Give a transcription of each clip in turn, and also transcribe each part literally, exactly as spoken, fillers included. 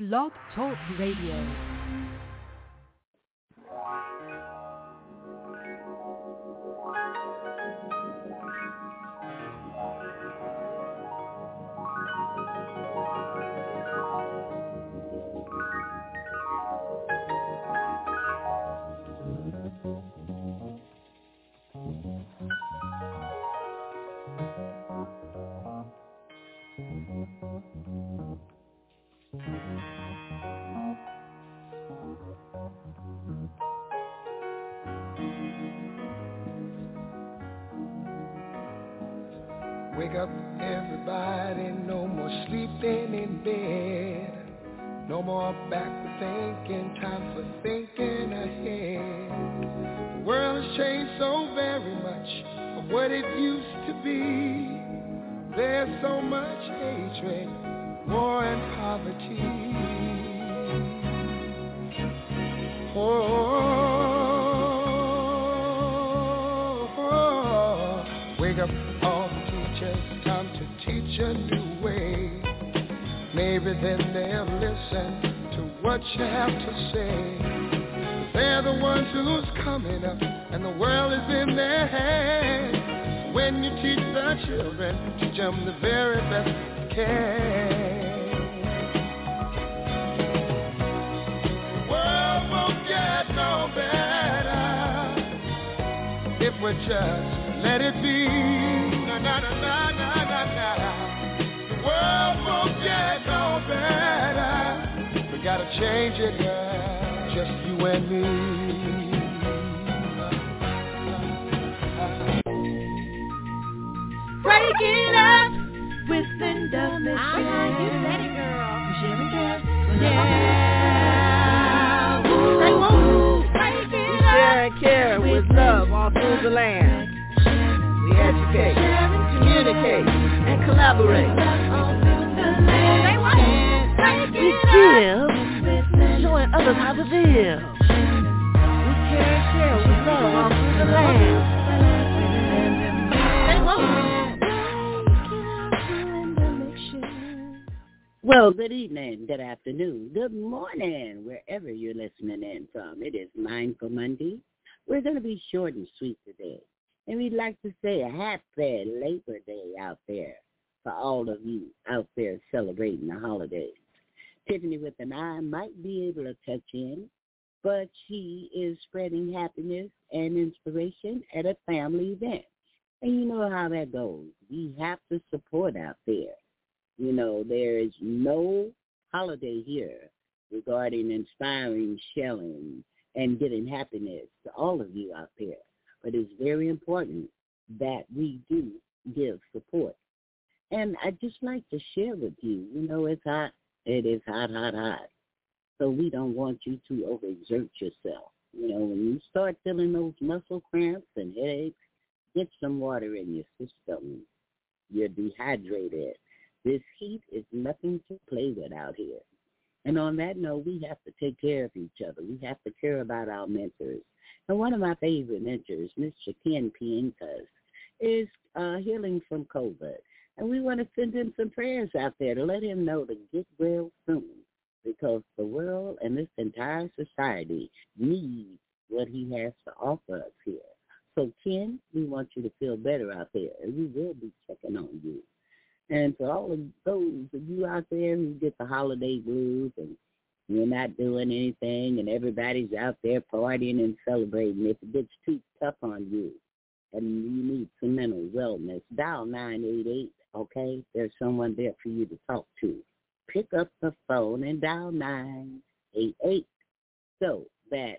Blog Talk Radio. Wake up, everybody, no more sleeping in bed. No more backward thinking, time for thinking ahead. The world has changed so very much from what it used to be. There's so much hatred, war and poverty. Oh, oh, oh. Wake up, all it's time to teach a new way. Maybe then they'll listen to what you have to say. They're the ones who's coming up, and the world is in their hands. When you teach the children, teach them the very best you can. The world won't get no better if we just let it be. Na, na, na, na, na, na. The world won't get no better. We gotta change it, girl. Just you and me. Break it up with Linda Mitchell. Ah, you said it, girl. Yeah. Yeah. Ooh. Break it We share and care with love all through the land. We educate, communicate, and collaborate. We give, showing others how to live. We care and share with love all through the land. Well, good evening, good afternoon, good morning, wherever you're listening in from. It is Mindful Monday. We're going to be short and sweet today. And we'd like to say a happy Labor Day out there for all of you out there celebrating the holidays. Tiffany with an eye might be able to touch in, but she is spreading happiness and inspiration at a family event. And you know how that goes. We have to support out there. You know, there is no holiday here regarding inspiring, shelling, and getting happiness to all of you out there. But it's very important that we do give support. And I'd just like to share with you, you know, it's hot. It is hot, hot, hot. So we don't want you to overexert yourself. You know, when you start feeling those muscle cramps and headaches, get some water in your system. You're dehydrated. This heat is nothing to play with out here. And on that note, we have to take care of each other. We have to care about our mentors. And one of my favorite mentors, Mister Ken Pientas, is uh, healing from COVID. And we want to send him some prayers out there to let him know to get well soon, because the world and this entire society needs what he has to offer us here. So, Ken, we want you to feel better out there, and we will be checking on you. And for all of those of you out there who get the holiday blues and you're not doing anything and everybody's out there partying and celebrating, if it gets too tough on you and you need some mental wellness, dial nine eight eight, okay? There's someone there for you to talk to. Pick up the phone and dial nine eight eight so that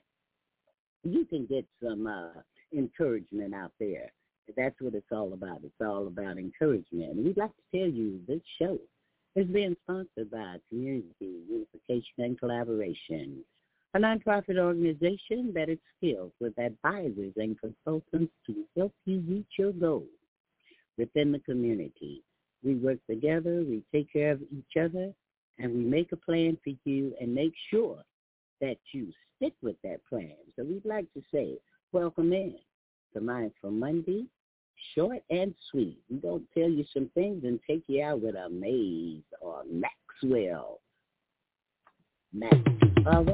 you can get some uh, encouragement out there. That's what it's all about. It's all about encouragement. And we'd like to tell you this show is being sponsored by Community Unification and Collaboration, a nonprofit organization that is filled with advisors and consultants to help you reach your goals within the community. We work together, we take care of each other, and we make a plan for you and make sure that you stick with that plan. So we'd like to say, welcome in to Mindful Monday, short and sweet. We're going to tell you some things and take you out with a Maze or Maxwell Matt. All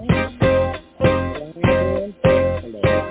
right.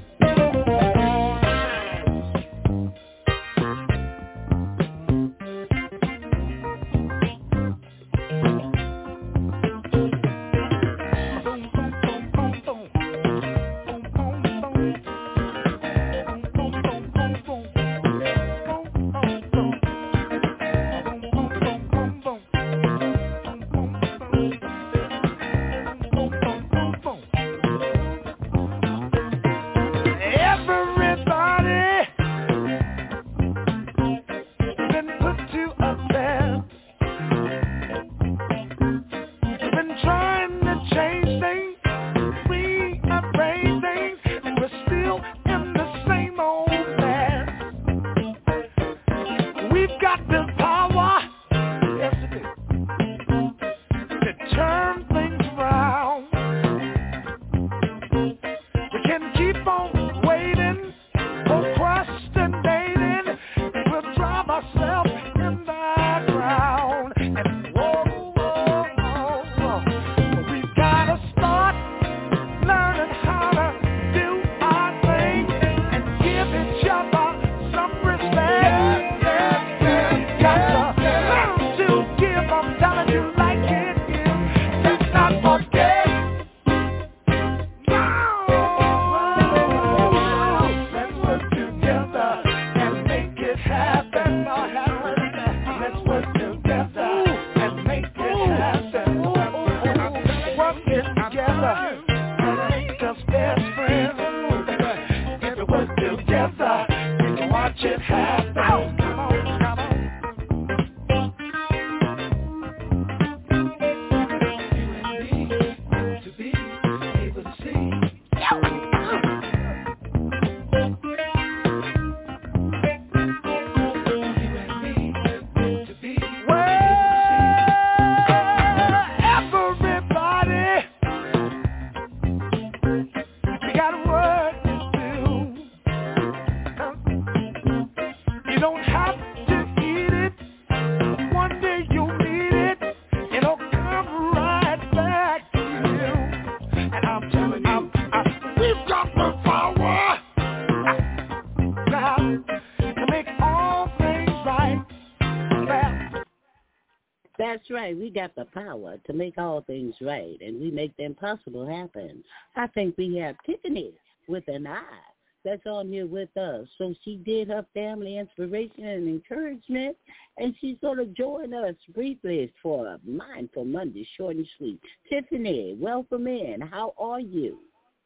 That's right. We got the power to make all things right, and we make the impossible happen. I think we have Tiffany with an eye that's on here with us. So she did her family inspiration and encouragement, and she's going to join us briefly for a Mindful Monday, short and sweet. Tiffany, welcome in. How are you?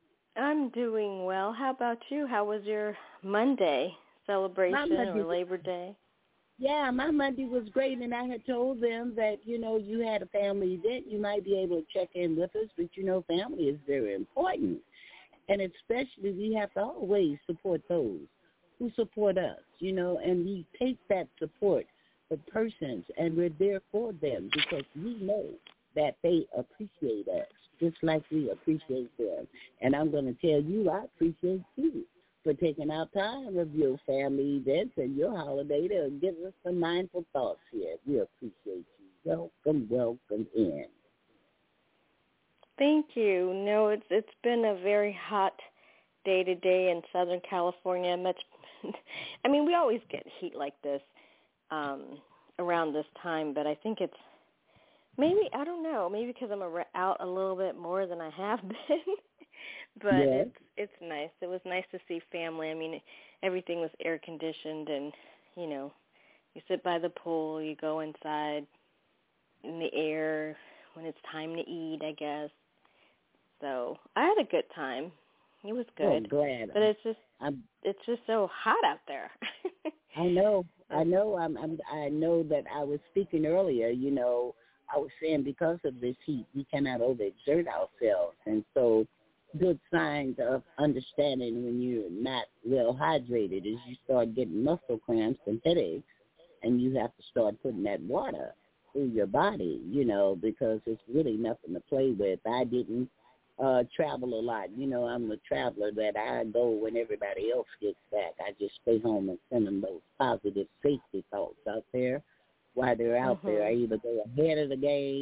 I'm doing well. How about you? How was your Monday celebration Monday, or Labor Day? Yeah, my Monday was great, and I had told them that, you know, you had a family event. You might be able to check in with us, but, you know, family is very important. And especially we have to always support those who support us, you know, and we take that support for persons, and we're there for them because we know that they appreciate us just like we appreciate them. And I'm going to tell you, I appreciate you for taking out time of your family events and your holiday to give us some mindful thoughts here. We appreciate you. Welcome, welcome in. Thank you. No, it's it's been a very hot day today in Southern California. Much, I mean, we always get heat like this um, around this time, but I think it's maybe, I don't know, maybe because I'm a, out a little bit more than I have been. But yes. it's it's nice. It was nice to see family. I mean, everything was air conditioned, and you know, you sit by the pool, you go inside in the air when it's time to eat, I guess. So I had a good time. It was good. Oh, glad. But it's just I'm, it's just so hot out there. I know. I know. I'm, I'm. I know that I was speaking earlier. You know, I was saying because of this heat, we cannot overexert ourselves, and so. Good signs of understanding when you're not well hydrated is you start getting muscle cramps and headaches, and you have to start putting that water through your body, you know, because it's really nothing to play with. I didn't uh, travel a lot. You know, I'm a traveler that I go when everybody else gets back. I just stay home and send them those positive safety thoughts out there while they're out mm-hmm. there. I either go ahead of the game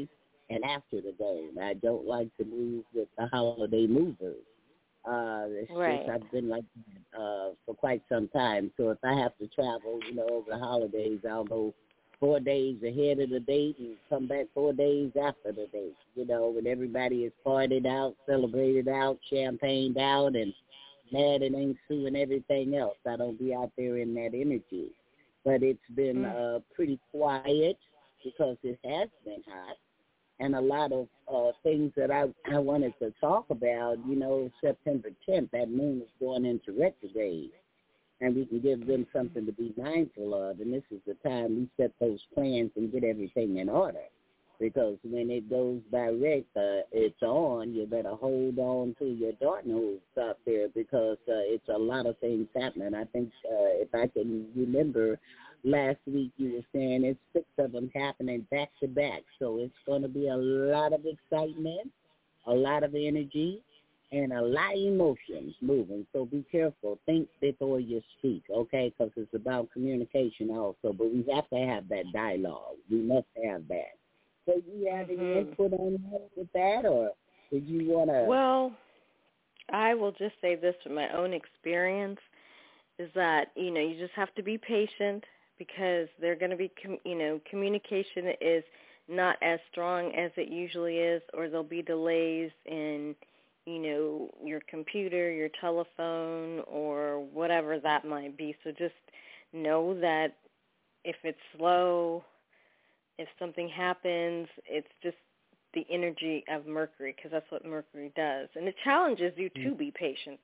and after the game. I don't like to move with the holiday movers. Uh, it's right. just I've been like that uh, for quite some time. So if I have to travel, you know, over the holidays, I'll go four days ahead of the date and come back four days after the date, you know, when everybody is partied out, celebrated out, champagned out, and mad and ain't suing everything else. I don't be out there in that energy. But it's been mm. uh, pretty quiet because it has been hot. And a lot of uh, things that I, I wanted to talk about, you know, September tenth, that moon is going into retrograde. And we can give them something to be mindful of. And this is the time we set those plans and get everything in order. Because when it goes direct, uh, it's on, you better hold on to your darn hooves out there because uh, it's a lot of things happening. I think uh, if I can remember, last week you were saying it's six of them happening back to back. So it's going to be a lot of excitement, a lot of energy, and a lot of emotions moving. So be careful. Think before you speak, okay, because it's about communication also. But we have to have that dialogue. We must have that. So you have any mm-hmm. input on that with that, or did you want to? Well, I will just say this from my own experience is that, you know, you just have to be patient because they're going to be, com- you know, communication is not as strong as it usually is, or there'll be delays in, you know, your computer, your telephone, or whatever that might be. So just know that if it's slow, if something happens, it's just the energy of Mercury, because that's what Mercury does. And it challenges you to be patient.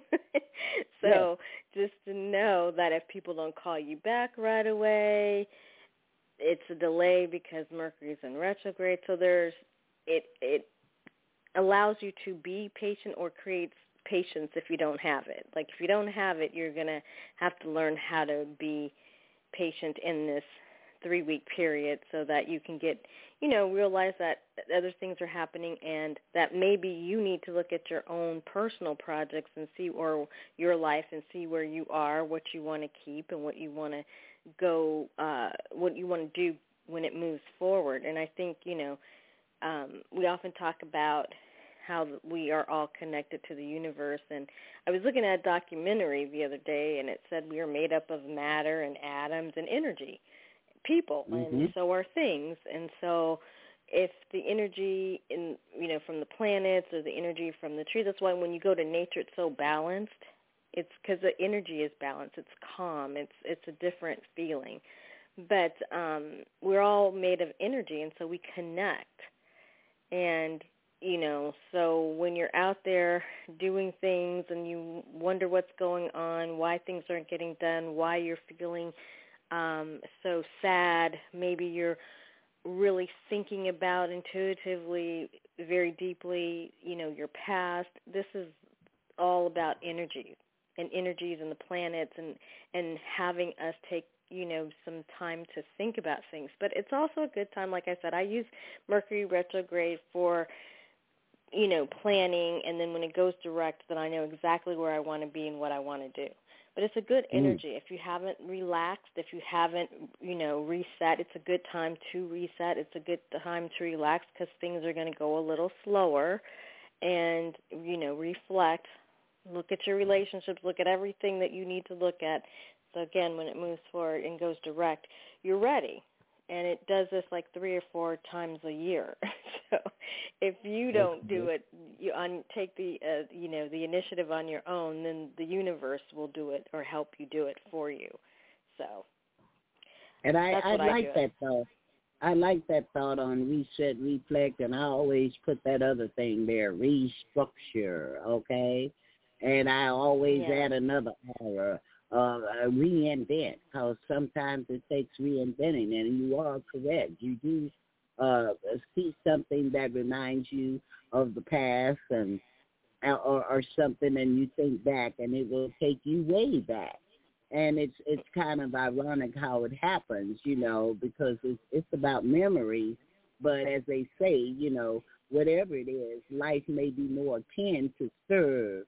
So yeah. Just to know that if people don't call you back right away, it's a delay because Mercury's in retrograde. So there's it it allows you to be patient or creates patience if you don't have it. Like if you don't have it, you're going to have to learn how to be patient in this three-week period so that you can get, you know, realize that other things are happening and that maybe you need to look at your own personal projects and see, or your life and see where you are, what you want to keep and what you want to go, uh, what you want to do when it moves forward. And I think, you know, um, we often talk about how we are all connected to the universe. And I was looking at a documentary the other day, and it said we are made up of matter and atoms and energy. People, mm-hmm. and so are things. And so if the energy in, you know, from the planets or the energy from the trees, that's why when you go to nature, it's so balanced. It's because the energy is balanced. It's calm. It's it's a different feeling. But um, we're all made of energy, and so we connect. And, you know, so when you're out there doing things and you wonder what's going on, why things aren't getting done, why you're feeling Um, so sad, maybe you're really thinking about intuitively, very deeply, you know, your past. This is all about energy and energies and the planets and, and having us take, you know, some time to think about things. But it's also a good time, like I said, I use Mercury retrograde for, you know, planning, and then when it goes direct, then I know exactly where I want to be and what I want to do. But it's a good energy. Mm. If you haven't relaxed, if you haven't, you know, reset, it's a good time to reset. It's a good time to relax because things are going to go a little slower and, you know, reflect. Look at your relationships. Look at everything that you need to look at. So, again, when it moves forward and goes direct, you're ready. And it does this like three or four times a year. So if you don't do it, you on, take the uh, you know the initiative on your own, then the universe will do it or help you do it for you. So. And I, that's I what like I do. that thought. I like that thought on reset, reflect, and I always put that other thing there, restructure. Okay, and I always yeah. add another R. Uh, reinvent, because sometimes it takes reinventing, and you are correct. You do uh, see something that reminds you of the past, and or, or something, and you think back, and it will take you way back. And it's it's kind of ironic how it happens, you know, because it's it's about memory. But as they say, you know, whatever it is, life may be more akin to serve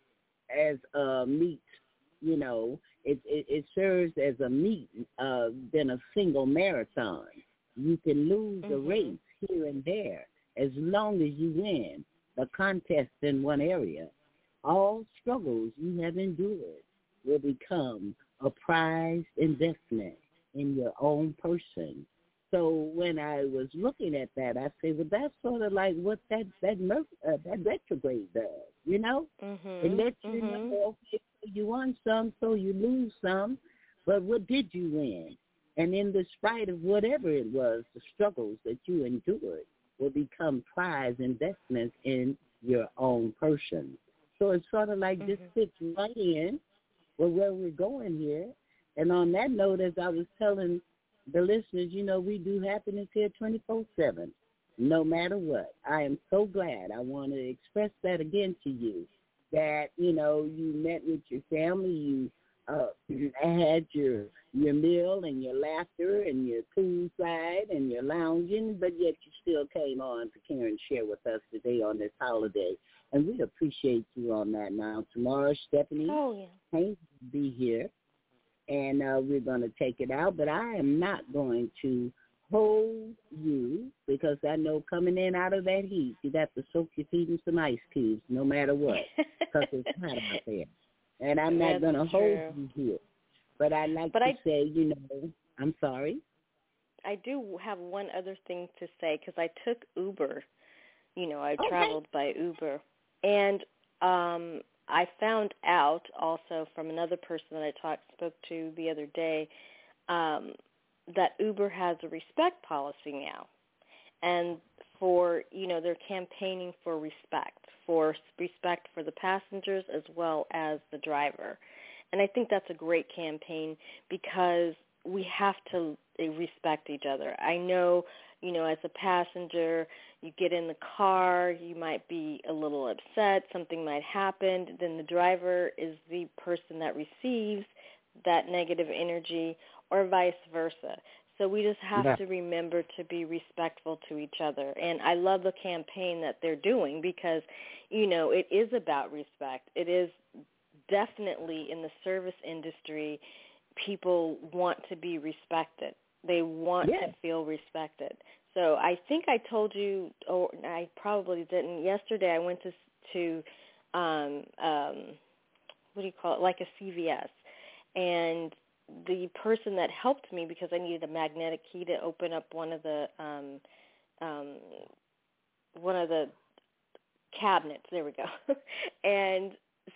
as a meat. You know, it, it, it serves as a meet uh, than a single marathon. You can lose mm-hmm. a race here and there. As long as you win the contest in one area, all struggles you have endured will become a prized investment in your own person. So when I was looking at that, I said, well, that's sort of like what that that, uh, that retrograde does, you know? Mm-hmm. It lets you mm-hmm. know, okay, so you won some, so you lose some, but what did you win? And in the spite of whatever it was, the struggles that you endured will become prize investments in your own person. So it's sort of like mm-hmm. this fits right in with where we're going here. And on that note, as I was telling the listeners, you know, we do happiness here twenty-four seven, no matter what. I am so glad. I want to express that again to you, that, you know, you met with your family, you uh, had your your meal and your laughter and your poolside and your lounging, but yet you still came on to care and share with us today on this holiday. And we appreciate you on that. Now, tomorrow, Stephanie oh, yeah. Haynes will be here, and uh, we're going to take it out. But I am not going to hold you, because I know coming in out of that heat, you got to soak your feet in some ice cubes no matter what, because it's hot out there. And I'm not going to hold you here. But I'd like but to I, say, you know, I'm sorry. I do have one other thing to say, because I took Uber. You know, I okay. traveled by Uber. And um, I found out also from another person that I talked, spoke to the other day, um, that Uber has a respect policy now. And for, you know, they're campaigning for respect, for respect for the passengers as well as the driver. And I think that's a great campaign, because we have to respect each other. I know, you know, as a passenger, you get in the car, you might be a little upset, something might happen, then the driver is the person that receives that negative energy, or vice versa. So we just have yeah. to remember to be respectful to each other. And I love the campaign that they're doing, because, you know, it is about respect. It is definitely in the service industry, people want to be respected. They want yeah. to feel respected. So I think I told you, or I probably didn't. Yesterday I went to to um, um, what do you call it, like a C V S, and the person that helped me, because I needed a magnetic key to open up one of the um, um, one of the cabinets. There we go. And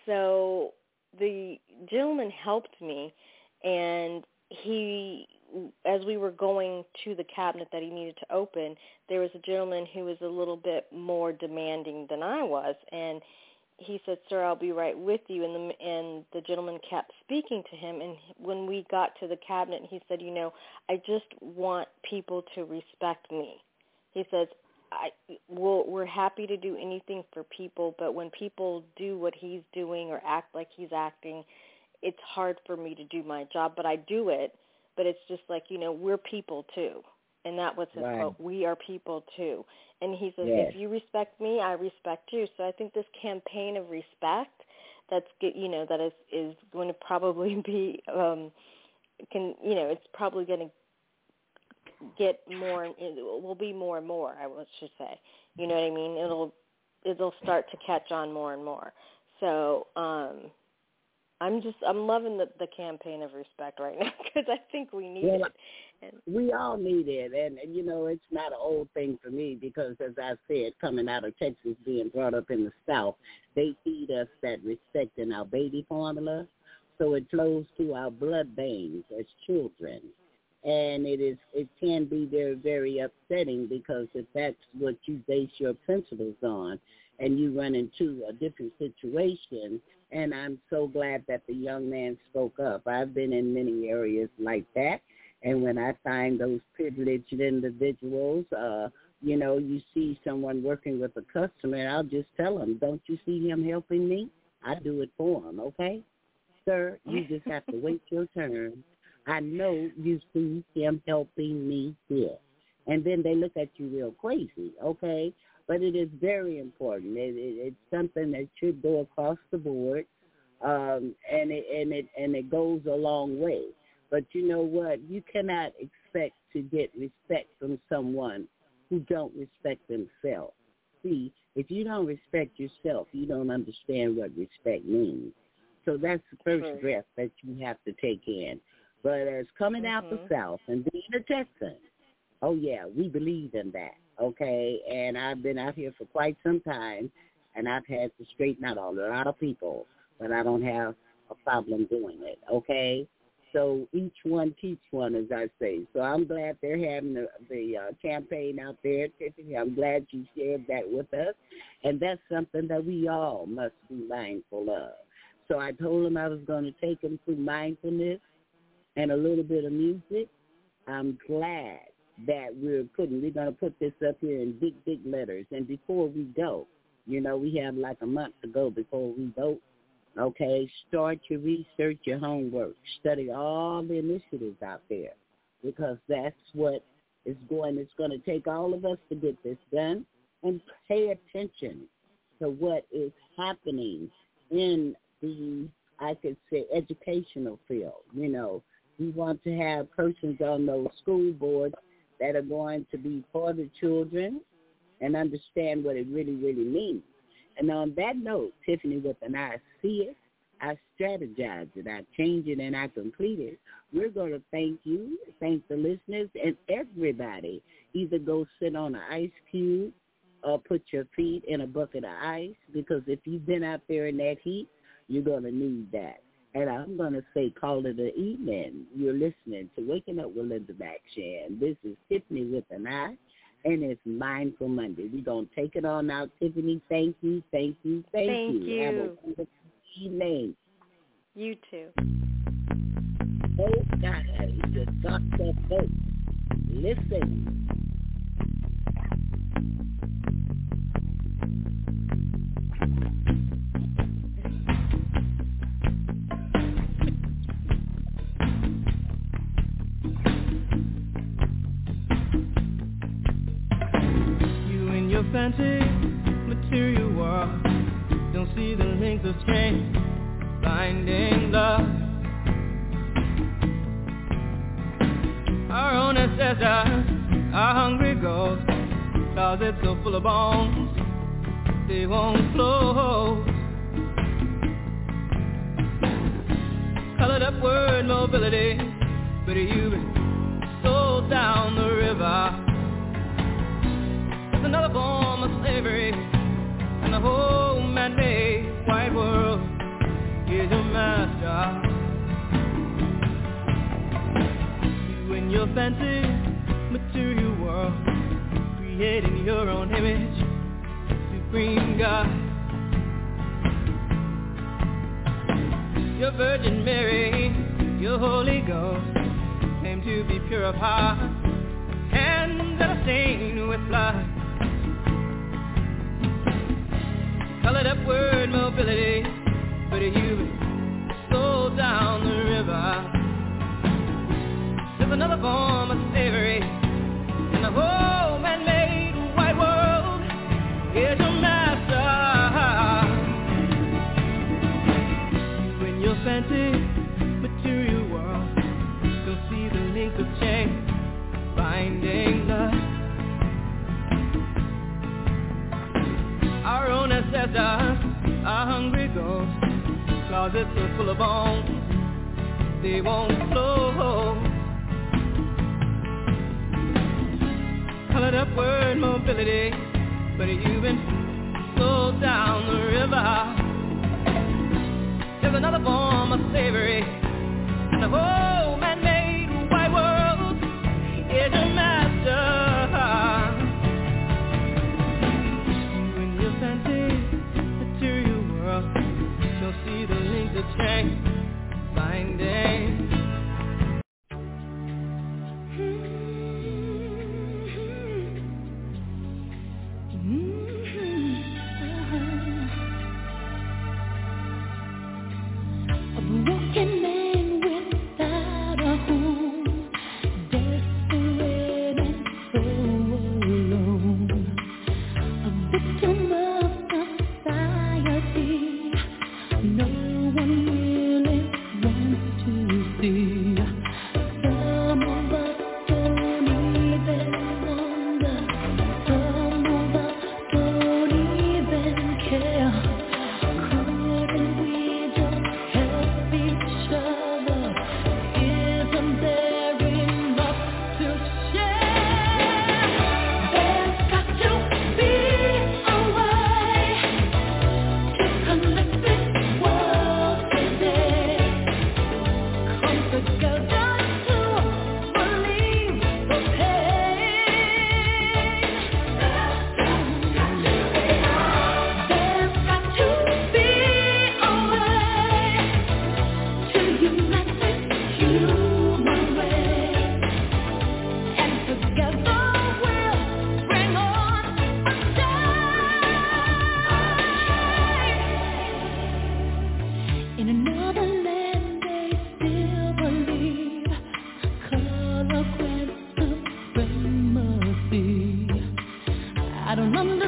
so the gentleman helped me, and he, as we were going to the cabinet that he needed to open, there was a gentleman who was a little bit more demanding than I was, and he said, "Sir, I'll be right with you." And the and the gentleman kept speaking to him. And when we got to the cabinet, he said, "You know, I just want people to respect me." He says, I, we'll, we're happy to do anything for people, but when people do what he's doing or act like he's acting, it's hard for me to do my job. But I do it, but it's just like, you know, we're people too. And that was his right. quote, "We are people too." And he says, yes. if you respect me, I respect you. So I think this campaign of respect, that's, you know, that is, is going to probably be, um, can, you know, it's probably going to get more, it will be more and more, I should say. You know what I mean? It'll, it'll start to catch on more and more. So, um, I'm just, I'm loving the, the campaign of respect right now, because I think we need well, it. And, we all need it. And, and, you know, it's not an old thing for me, because, as I said, coming out of Texas, being brought up in the South, they feed us that respect in our baby formula, so it flows through our blood veins as children. And it is, it can be very, very upsetting, because if that's what you base your principles on, and you run into a different situation. And I'm so glad that the young man spoke up. I've been in many areas like that. And when I find those privileged individuals, uh, you know, you see someone working with a customer, and I'll just tell them, don't you see him helping me? I do it for him, okay? Sir, you just have to wait your turn. I know you see him helping me here. And then they look at you real crazy, okay? But it is very important. It, it, it's something that should go across the board, um, and it and it and it goes a long way. But you know what? You cannot expect to get respect from someone who don't respect themselves. See, if you don't respect yourself, you don't understand what respect means. So that's the first True. breath that you have to take in. But as coming mm-hmm. out the South and being a Texan, oh, yeah, we believe in that, okay? And I've been out here for quite some time, and I've had to straighten out a lot of people, but I don't have a problem doing it, okay? So each one teach one, as I say. So I'm glad they're having the, the uh, campaign out there, Tiffany. I'm glad you shared that with us, and that's something that we all must be mindful of. So I told them I was going to take them through mindfulness and a little bit of music. I'm glad that we're putting, we're going to put this up here in big, big letters. And before we go, you know, we have like a month to go before we vote. Okay, start your research, your homework. Study all the initiatives out there because that's what is going, it's going to take all of us to get this done. And pay attention to what is happening in the, I could say, educational field. You know, we want to have persons on those school boards that are going to be for the children and understand what it really, really means. And on that note, Tiffany, with an I see it, I strategize it, I change it, and I complete it. We're going to thank you, thank the listeners, and everybody. Either go sit on an ice cube or put your feet in a bucket of ice, because if you've been out there in that heat, you're going to need that. And I'm going to say call it an evening. You're listening to Waking Up with Linda Backshan. This is Tiffany with an I. And it's Mindful Monday. We're going to take it on out. Tiffany, thank you, thank you, thank, thank you. you. Have a wonderful evening. You too. Oh, God, you just got that vote. Listen. Fancy material world, don't see the links of change, finding love. Our own ancestors, our hungry ghosts, closets so full of bones, they won't close. Colored up word mobility, but you've been sold down the river. Another form of slavery, and the whole man-made white world is your master. You and your fancy material world, creating your own image, supreme God. Your Virgin Mary, your Holy Ghost, came to be pure of heart, hands that are stained with blood. Colored up word mobility, but you've sold down the river. There's another form of slavery, and the whole man-made white world is your master. You and your fancy material world don't see the links of change, finding love. Our own ancestors, our hungry ghosts, closets so full of bones, they won't close. Colored up word mobility, but you've been sold down the river. There's another form of slavery, and the whole man-made white world is your master. See the links of change, finding. A broken man without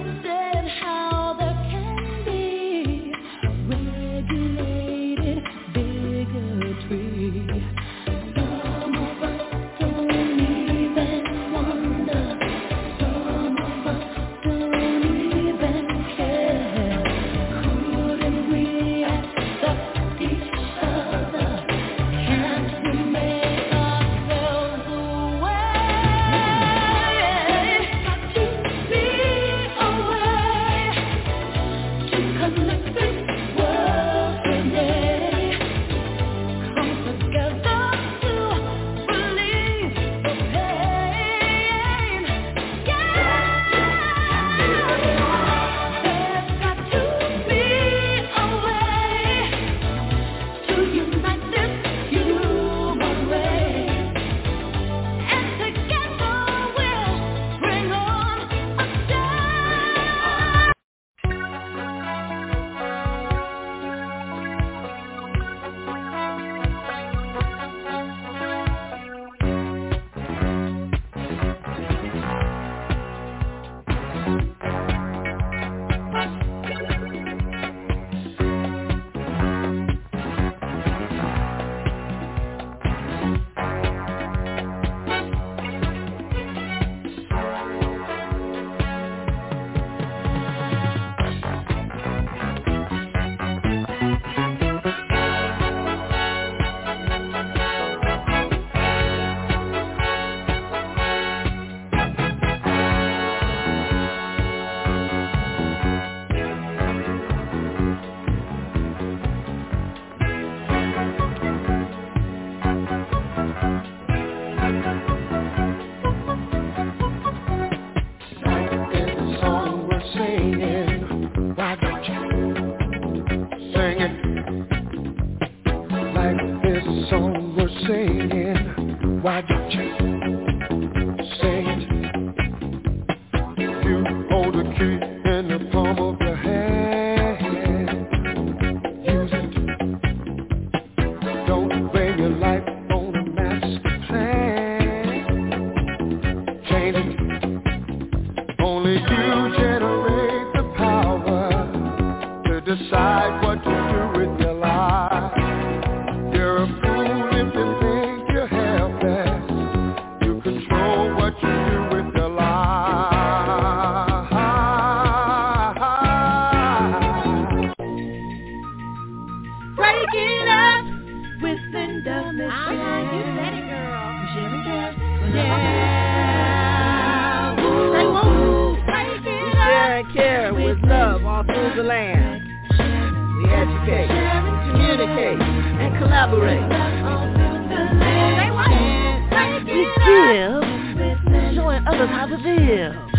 Why don't you sing it? You hold the key in the palm of your hand. Use it. Don't bring your life on a master plan. Change it. Only you generate the power to decide what to do with your life. You're a fool if you think you have that. You control what you do with your life. Break it up with Linda Mitchell. Ah, you said it, girl. Sherry Cass. Yeah. Say woo. Break it We share and care with love all through the land. We educate, communicate, and collaborate. Say what? Break We it up give, showing others how to live.